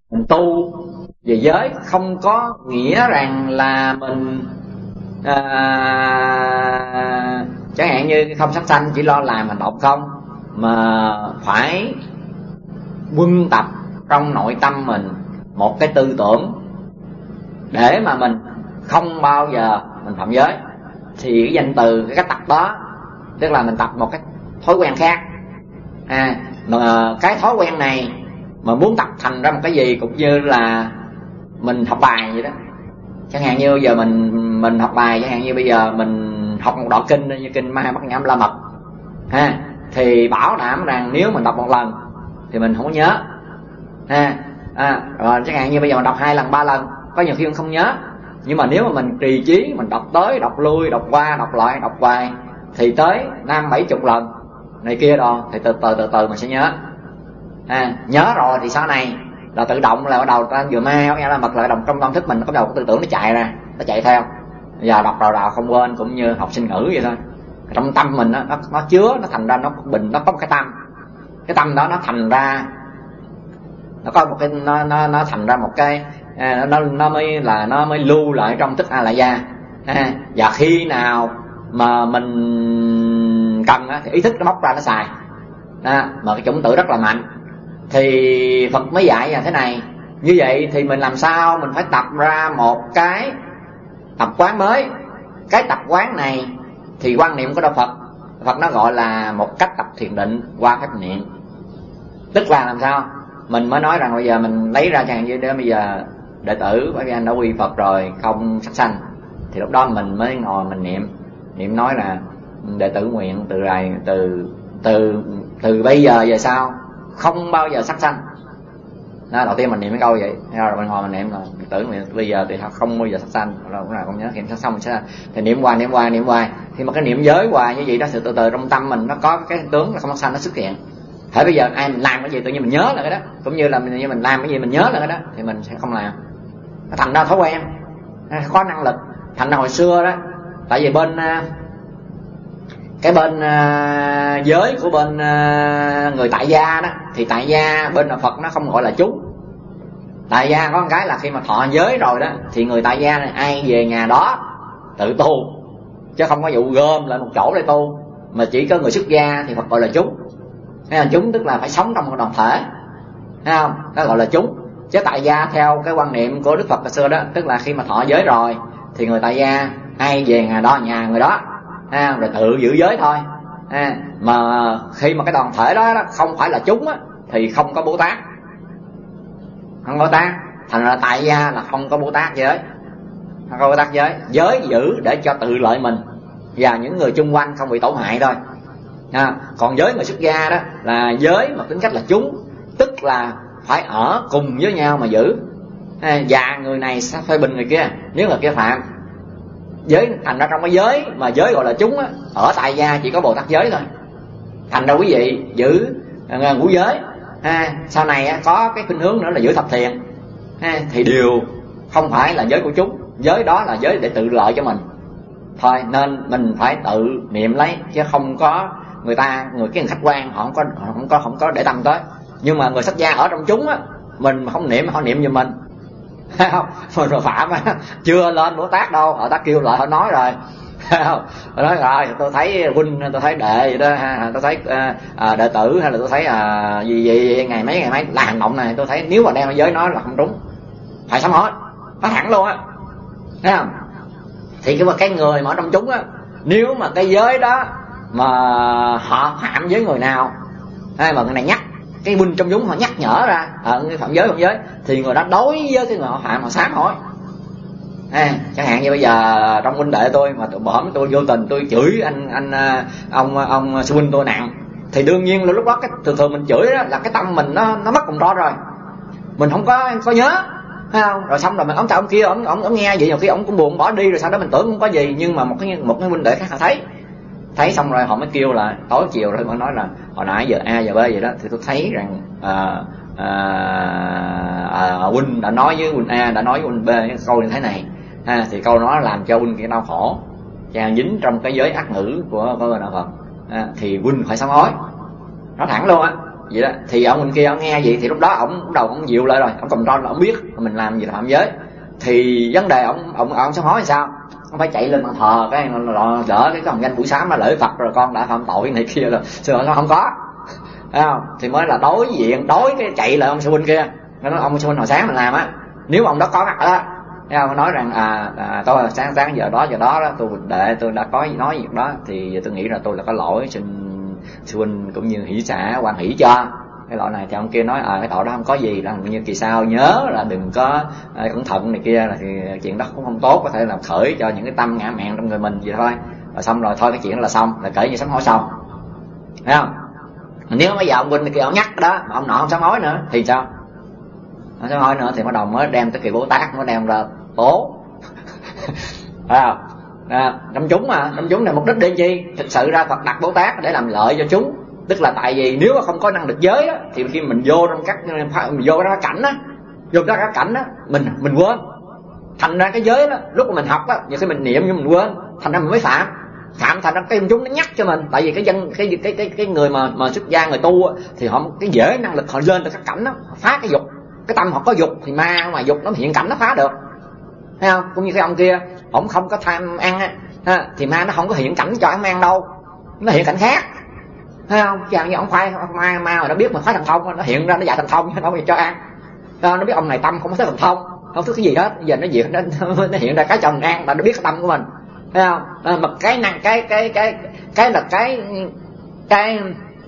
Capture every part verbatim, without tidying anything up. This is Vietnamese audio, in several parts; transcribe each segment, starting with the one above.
Mình tu về giới không có nghĩa rằng là mình à, chẳng hạn như không sát sanh chỉ lo làm hành động không, mà phải quân tập trong nội tâm mình một cái tư tưởng để mà mình không bao giờ mình phạm giới. Thì cái danh từ cái cách tập đó tức là mình tập một cái thói quen khác. À, mà cái thói quen này mà muốn tập thành ra một cái gì cũng như là mình học bài vậy đó. Chẳng hạn như bây giờ mình mình học bài, chẳng hạn như bây giờ mình học một đoạn kinh như kinh Ma Bát Nhã La Mật ha, thì bảo đảm rằng nếu mình đọc một lần thì mình không có nhớ ha. À, rồi chẳng hạn như bây giờ mình đọc hai lần ba lần có nhiều khi mình không nhớ, nhưng mà nếu mà mình trì trí, mình đọc tới đọc lui, đọc qua đọc lại đọc hoài thì tới năm bảy chục lần này kia rồi thì từ từ từ từ mình sẽ nhớ. À, nhớ rồi thì sau này là tự động là bắt đầu ta vừa Ma Bát Nhã La Mật lại đồng trong tâm thức mình, nó bắt đầu cái tư tưởng nó chạy ra, nó chạy theo. Bây giờ đọc đầu đầu không quên, cũng như học sinh ngữ vậy thôi. Trong tâm mình nó, nó, nó chứa, nó thành ra nó bình, nó có một cái tâm. Cái tâm đó nó thành ra nó có một cái nó nó nó thành ra một cái à, nó nó mới là nó mới lưu lại trong thức A La Gia. À, và khi nào mà mình cần á, thì ý thức nó móc ra nó xài. À, mà cái chủng tử rất là mạnh. Thì Phật mới dạy là thế này. Như vậy thì mình làm sao mình phải tập ra một cái tập quán mới. Cái tập quán này thì quan niệm của Đạo Phật, Phật nó gọi là một cách tập thiền định qua phép niệm. Tức là làm sao mình mới nói rằng bây giờ mình lấy ra chẳng như đó, bây giờ đệ tử bởi vì anh đã quy Phật rồi, không sát sanh, thì lúc đó mình mới ngồi mình niệm niệm nói là đệ tử nguyện từ này từ từ từ bây giờ về sau không bao giờ sát sanh. Đó, đầu tiên mình niệm cái câu vậy, rồi mình ngồi mình niệm là đệ tử nguyện bây giờ thì không bao giờ sát sanh, rồi cũng là không nhớ niệm sát xong mình sẽ thì niệm hoài niệm hoài niệm hoài. Khi mà cái niệm giới hoài như vậy đó, sự từ từ trong tâm mình nó có cái tướng là không sát sanh nó xuất hiện. Thế bây giờ ai mình làm cái gì tự nhiên mình nhớ là cái đó, cũng như là mình như mình làm cái gì mình nhớ là cái đó, thì mình sẽ không làm. Nó thành ra thói quen, có năng lực. Thành ra hồi xưa đó, tại vì bên cái bên uh, giới của bên uh, người tại gia đó, thì tại gia bên Đạo Phật nó không gọi là chúng. Tại gia có một cái là khi mà thọ giới rồi đó, thì người tại gia này ai về nhà đó tự tu, chứ không có vụ gom lại một chỗ để tu. Mà chỉ có người xuất gia thì Phật gọi là chúng. Hay là chúng tức là phải sống trong một đoàn thể, thấy không? Nó gọi là chúng. Chứ tại gia theo cái quan niệm của Đức Phật hồi xưa đó, tức là khi mà thọ giới rồi thì người tại gia ai về nhà đó nhà người đó, à, rồi tự giữ giới thôi. À, mà khi mà cái đoàn thể đó, đó không phải là chúng á, thì không có Bồ Tát, không có Bồ Tát. Thành ra tại gia là không có Bồ Tát giới, không có Bồ Tát giới. Giới giữ để cho tự lợi mình và những người chung quanh không bị tổn hại thôi. À, còn giới người xuất gia đó là giới mà tính cách là chúng, tức là phải ở cùng với nhau mà giữ. À, và người này sẽ phê bình người kia nếu người kia phạm giới. Thành ra trong cái giới mà giới gọi là chúng á, ở tại gia chỉ có Bồ Tát giới thôi. Thành ra quý vị giữ uh, ngũ giới, à, sau này á, có cái khuynh hướng nữa là giữ thập thiện, à, thì đều không phải là giới của chúng. Giới đó là giới để tự lợi cho mình thôi, nên mình phải tự niệm lấy, chứ không có người ta người cái người khách quan họ không có họ không có không có để tâm tới. Nhưng mà người xuất gia ở trong chúng á, mình mà không niệm họ niệm giùm mình, thấy không? Mình rồi phạm á, chưa lên Bồ Tát đâu, họ ta kêu lại họ nói rồi, thấy không? Họ nói rồi tôi thấy huynh, tôi thấy đệ vậy đó, tôi thấy à, đệ tử hay là tôi thấy à, gì gì ngày mấy ngày mấy là hành động này, tôi thấy nếu mà đem giới nói là không đúng, phải sám hối, nói thẳng luôn á, thấy không? Thì cái cái người mà ở trong chúng á, nếu mà cái giới đó mà họ phạm với người nào, hay mà người này nhắc cái huynh trong chúng họ nhắc nhở ra ở cái phạm giới phạm giới, thì người đó đối với cái người họ phạm họ sám hối. À, chẳng hạn như bây giờ trong huynh đệ tôi mà tôi bỏm tôi vô tình tôi chửi anh anh ông ông sư huynh tôi nặng, thì đương nhiên là lúc đó cái thường thường mình chửi đó là cái tâm mình nó nó mất control rõ rồi, mình không có có nhớ, thấy không? Rồi xong rồi mình ông chào ông kia, ông ông ông nghe vậy nhiều khi ông cũng buồn bỏ đi, rồi sau đó mình tưởng không có gì, nhưng mà một cái một cái huynh đệ khác họ thấy thấy xong rồi họ mới kêu là tối chiều rồi họ nói là hồi nãy giờ A giờ B vậy đó, thì tôi thấy rằng à, à, à, huynh đã nói với huynh A, đã nói với huynh B cái câu như thế này, à, thì câu đó làm cho huynh kia đau khổ, chàng dính trong cái giới ác ngữ của của Đạo Phật, à, thì huynh phải sám hối, nói thẳng luôn á, vậy đó. Thì ông bên kia ông nghe gì thì lúc đó ông bắt đầu ông dịu lại rồi, ông control là ông biết mình làm gì là phạm giới. Thì vấn đề ông ông ông sám hối sao? Ông phải chạy lên bàn thờ cái đỡ cái hồng danh buổi sáng nó lễ Phật rồi con đã phạm tội này kia rồi, xưa nó không có, thấy không? Thì mới là đối diện đối cái chạy lại ông sư huynh kia, nó nói ông sư huynh hồi sáng mình làm á, nếu ông đó có mặt đó, thấy không? Nói rằng à, à tôi sáng sáng giờ đó giờ đó đó tôi đệ tôi đã có nói việc đó, thì tôi nghĩ là tôi là có lỗi, xin sư huynh cũng như hỷ xả quan hỷ cho cái loại này. Thì ông kia nói à cái tội đó không có gì, là như kỳ sau nhớ là đừng có à, cẩn thận này kia, là thì chuyện đó cũng không tốt, có thể làm khởi cho những cái tâm ngã mạn trong người mình vậy thôi. Rồi xong rồi thôi cái chuyện đó là xong, là kể như sám hối xong, thấy không? Nếu bây giờ ông huynh kia ông nhắc đó mà ông nọ không sám hối nữa thì sao? Không sám hối nữa thì bắt đầu mới đem tới kỳ Bồ Tát, mới đem ra tố. Thấy không? À, năm chúng mà năm chúng này mục đích để chi? Thực sự ra Phật đặt Bồ Tát để làm lợi cho chúng. Tức là tại vì nếu mà không có năng lực giới á, thì khi mình vô trong các mình vô ra cảnh á, vô ra các cảnh á, mình mình quên. Thành ra cái giới đó, lúc mà mình học á, nhiều khi mình niệm nhưng mình quên, thành ra mình mới phạm. Phạm thành ra cái chúng nó nhắc cho mình, tại vì cái dân cái cái cái cái người mà mà xuất gia người tu á, thì họ cái dễ năng lực họ lên từ các cảnh đó, phá cái dục. Cái tâm họ có dục thì ma mà dục nó hiện cảnh nó phá được. Thấy không? Cũng như cái ông kia, ổng không có tham ăn á, ha, thì ma nó không có hiện cảnh cho ông ăn đâu, nó hiện cảnh khác. Thấy không? Chẳng như ông khoai ma ma mà nó biết mà phá thần thông, nó hiện ra nó dạy thần thông nó không cho ăn. Nó biết ông này tâm không có thích thần thông, không thích cái gì hết, giờ nó diện nó, nó hiện ra cái cho mình ăn, là nó biết cái tâm của mình. Thấy không? À, mà cái năng cái cái cái cái là cái cái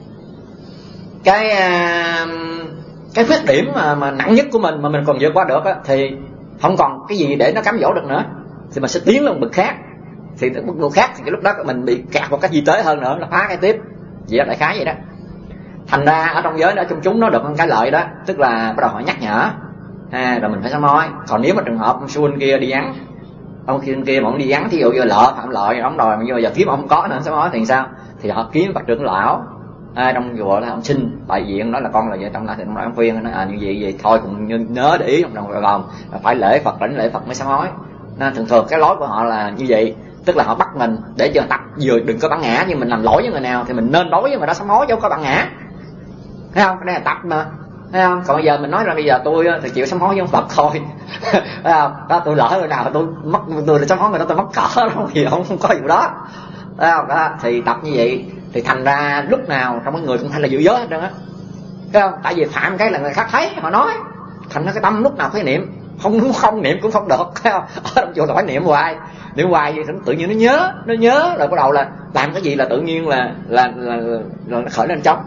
cái cái, cái khuyết điểm mà, mà nặng nhất của mình mà mình còn vượt qua được á, thì không còn cái gì để nó cám dỗ được nữa, thì mình sẽ tiến lên một bậc khác. Thì bậc độ khác thì cái lúc đó mình bị kẹt một cách di tế hơn nữa, nó phá cái tiếp. Vậy đó, đại khái vậy đó. Thành ra ở trong giới đó trong chúng nó được một cái lợi đó, tức là bắt đầu họ nhắc nhở, à, rồi mình phải sám hối. Còn nếu mà trường hợp ông sư huynh kia đi vắng, ông kia kia mà ông đi vắng, thí dụ như lợ phạm lợi ông đòi, nhưng mà giờ kiếm ông không có nữa sám hối thì sao? Thì họ kiếm Phật trưởng lão à, trong chùa là ông xin đại diện nói là con là vợ trong lại thì ông nói ông khuyên nói à như vậy vậy thôi cũng nhớ để ý không đồng lòng phải lễ Phật lãnh lễ Phật mới sám hối. Nên thường thường cái lối của họ là như vậy, tức là họ bắt mình để cho tập vừa đừng có bản ngã, nhưng mình làm lỗi với người nào thì mình nên đối với người đó sám hối chứ không có bản ngã. Thấy không? Cái này là tập mà. Thấy không? Còn bây giờ mình nói ra bây giờ tôi thì chịu sám hối với ông Phật thôi. Thấy không? Đó, tôi lỡ người nào tôi mất tôi sám hối người đó tôi mất cỡ đâu thì không, không có vụ đó. Thấy không? Đó, thì tập như vậy thì thành ra lúc nào trong cái người cũng phải là giữ giới hết trơn á. Thấy không? Tại vì phạm cái là người khác thấy họ nói, thành ra cái tâm lúc nào phải niệm, không không niệm cũng không được. Thấy không? Ở trong chùa là phải niệm hoài, niệm hoài thì tự nhiên nó nhớ, nó nhớ rồi bắt đầu là làm cái gì là tự nhiên là là là, là, là nó khởi lên trong.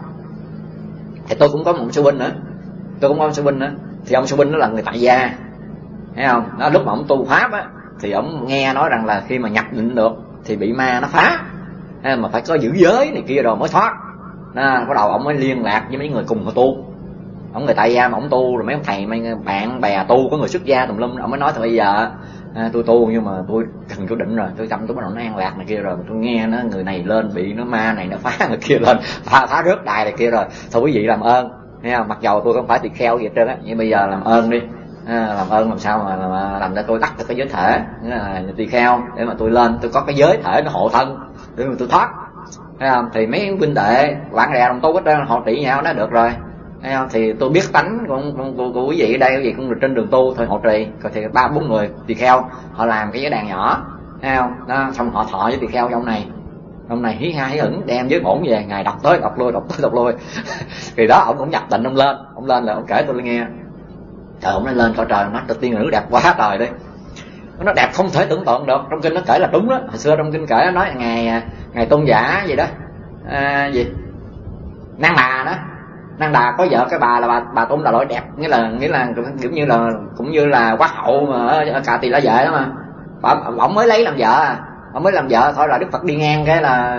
Thì tôi cũng có một sư huynh nữa, tôi cũng có một sư huynh nữa, thì ông sư huynh đó là người tại gia, thấy không? Đó, lúc mà ông tu pháp á, thì ông nghe nói rằng là khi mà nhập định được thì bị ma nó phá, mà phải có giữ giới này kia rồi mới thoát. Đó, bắt đầu ông mới liên lạc với mấy người cùng họ tu. Ông người tại gia mà ông tu rồi mấy ông thầy mấy bạn bè tu có người xuất gia tùm lum, ông mới nói thì bây giờ à, tôi tu nhưng mà tôi cần chỗ định rồi, tôi tâm tôi bắt đầu nó an lạc này kia rồi, tôi nghe nó người này lên bị nó ma này nó phá người kia lên phá phá rớt đài này kia rồi, thôi quý vị làm ơn, nghe không? Mặc dầu tôi không phải tỳ kheo gì hết trơn á, nhưng bây giờ làm ơn đi, à, làm ơn làm sao mà, mà làm cho tôi đắc được cái giới thể là tỳ kheo để mà tôi lên tôi có cái giới thể nó hộ thân để mà tôi thoát. Thấy không? Thì mấy huynh đệ bạn bè đồng tu hết trơn họ trị nhau đó được rồi. Thấy không? Thì tôi biết tánh của, của, của, của quý vị ở đây, quý vị cũng trên đường tu thôi hộ trì, rồi thì ba bốn người tỳ kheo họ làm cái giới đàn nhỏ, thấy không? Đó, xong họ thọ với tỳ kheo ông này, ông này hí ha hí hửng đem giới bổn về, ngày đọc tới đọc lui đọc tới đọc lui. Thì đó ông cũng nhập định, ông lên, ông lên là ông kể tôi nghe, trời ông nó lên coi trời, nó tự tiên ngữ đẹp quá trời đi, nó đẹp không thể tưởng tượng được. Trong kinh nó kể là đúng đó, hồi xưa trong kinh kể nó nói ngày ngày tôn giả gì đó, à, gì Nang Đà đó, Nang Đà có vợ cái bà là bà bà tôn Đà Lợi đẹp, nghĩa là nghĩa là kiểu như là cũng như là quá hậu mà ở Cà Tỳ La Vệ đó mà, bà ổng mới lấy làm vợ, ổng mới làm vợ thôi là Đức Phật đi ngang cái là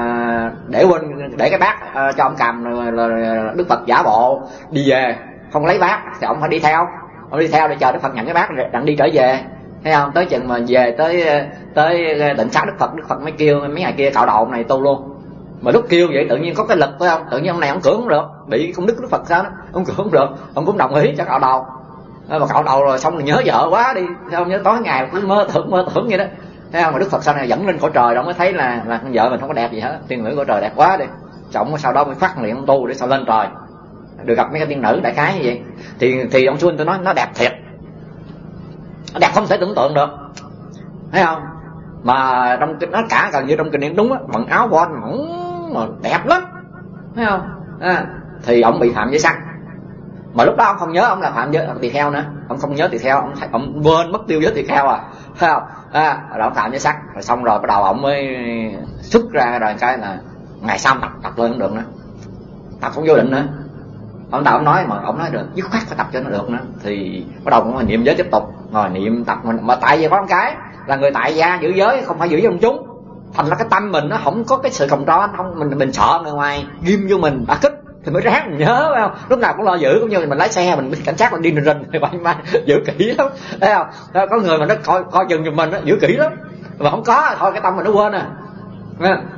để quên để cái bát uh, cho ông cầm rồi, rồi Đức Phật giả bộ đi về không lấy bát thì ông phải đi theo, ông đi theo để chờ Đức Phật nhận cái bát rồi đặng đi trở về. Thấy không? Tới chừng mà về tới tới định xá Đức Phật, Đức Phật mới kêu mấy ngày kia cạo đầu ông này tu luôn. Mà lúc kêu vậy tự nhiên có cái lực phải không? Tự nhiên ông này ông cưỡng không được, bị công đức Đức Phật sao đó, ông cưỡng không được, ông cũng đồng ý cho cạo đầu. Mà cạo đầu rồi xong rồi nhớ vợ quá đi, sao nhớ tối ngày cứ mơ tưởng mơ tưởng vậy đó. Thấy không? Mà Đức Phật sau này dẫn lên cõi trời đó mới thấy là là con vợ mình không có đẹp gì hết, tiên nữ cõi trời đẹp quá đi. Chồng sau đó mới phát nguyện ông tu để sao lên trời. được gặp mấy cái tiên nữ đại khái như vậy. Thì thì ông Xuân tôi nói nó đẹp thiệt, nó đẹp không thể tưởng tượng được, thấy không? Mà trong nó cả gần như trong kinh điển đúng á, bằng áo voan mỏng mà đẹp lắm, thấy không? À, thì ông bị phạm giới sắc. Mà lúc đó ông không nhớ ông là phạm giới tỳ kheo nữa, ông không nhớ tỳ kheo, ông ông quên mất tiêu giới tỳ kheo à, thấy không? À, rồi ông phạm giới sắc, rồi xong rồi bắt đầu ông mới xuất ra rồi cái là ngày sau tập tập lên cũng được nữa, tập không vô định nữa. Ông đầu ông nói mà ông nói được dứt khoát phải tập cho nó được nữa, thì bắt đầu ngồi niệm giới tiếp tục, ngồi niệm tập mình. Mà tại vì có một cái là người tại gia giữ giới không phải giữ với công chúng, thành ra cái tâm mình nó không có cái sự còng tro, không mình mình sợ người ngoài ghim vô mình đả kích thì mới ráng mình nhớ, phải không? Lúc nào cũng lo giữ, cũng như mình lái xe mình cảnh sát mình đi rình rình thì bay mai giữ kỹ lắm, thấy không? Có người mà nó coi coi chừng giùm mình đó, giữ kỹ lắm, mà không có thôi cái tâm mình nó quên à.